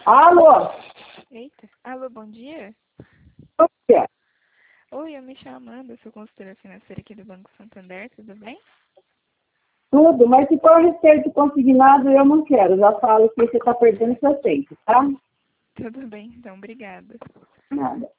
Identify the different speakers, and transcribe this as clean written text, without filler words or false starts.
Speaker 1: Alô?
Speaker 2: Eita. Alô, bom dia?
Speaker 1: O quê?
Speaker 2: Oi, eu me chamo Amanda, sou consultora financeira aqui do Banco Santander, tudo bem?
Speaker 1: Tudo, mas se for a respeito consignado, eu não quero. Já falo que você está perdendo seu tempo, tá?
Speaker 2: Tudo bem, então, obrigada.
Speaker 1: Nada.